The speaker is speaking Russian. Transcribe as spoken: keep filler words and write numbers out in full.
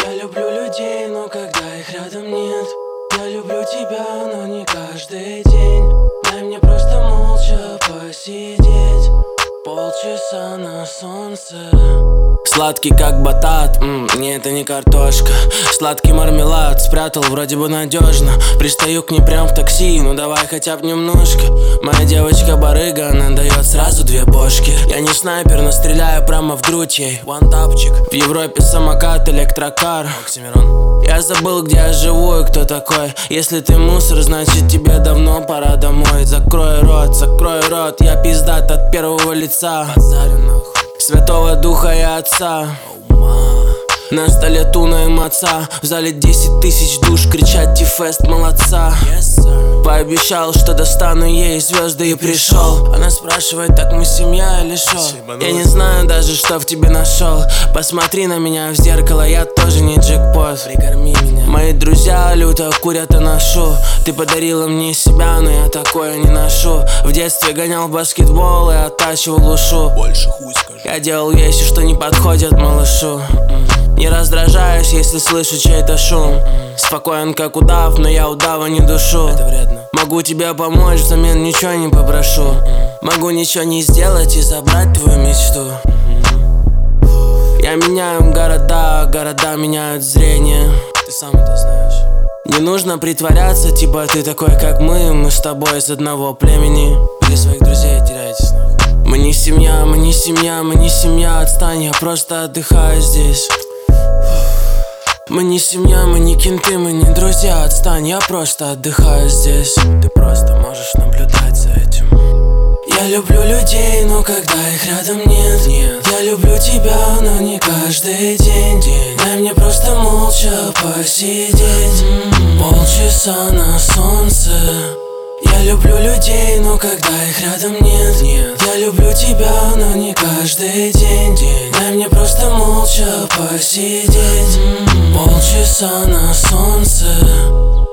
Я люблю людей, но когда их рядом нет. Я люблю тебя, но не каждый день. Дай мне просто молча посидеть полчаса на солнце. Сладкий как батат, м, не, это не картошка. Сладкий мармелад, спрятал вроде бы надежно. Пристаю к ней прям в такси, ну давай хотя бы немножко. Моя девочка барыга, она дает сразу две бошки. Я не снайпер, но стреляю прямо в грудь ей. Вантапчик. В Европе самокат, электрокар. Оксимирон. Я забыл, где я живу и кто такой. Если ты мусор, значит тебе давно пора домой. Закрой рот, закрой рот, я пиздат от первого лица. Святого Духа и Отца. На столе туна и маца. В зале десять тысяч душ кричат Ти-фест молодца. yes, Пообещал, что достану ей звезды и пришел. Она спрашивает, так мы семья или шо? Я не знаю даже, что в тебе нашел. Посмотри на меня в зеркало, я тоже не джекпот. Прикорми меня. Мои друзья люто курят и ношу. Ты подарила мне себя, но я такое не ношу. В детстве гонял в баскетбол и оттачивал ушу. Больше хуй скажи. Я делал вещи, что не подходят малышу. Не раздражаюсь, если слышу чей-то шум. Спокоен как удав, но я удава не душу. Это вредно. Могу тебе помочь, взамен ничего не попрошу. Могу ничего не сделать и забрать твою мечту. Я меняю города, города меняют зрение. Ты сам это знаешь. Не нужно притворяться, типа ты такой как мы. Мы с тобой из одного племени. Или своих друзей теряетесь нахуй. Мы не семья, мы не семья, мы не семья. Отстань, я просто отдыхаю здесь. Мы не семья, мы не кенты, мы не друзья. Отстань, я просто отдыхаю здесь. Ты просто можешь наблюдать за этим. Я люблю людей, но когда их рядом нет, нет. Я люблю тебя, но не каждый день, день. Дай мне просто молча посидеть mm-hmm. полчаса на солнце. Я люблю людей, но когда их рядом нет, нет. Я люблю тебя, но не каждый день, день. Дай мне просто молча посидеть mm-hmm. полчаса на солнце.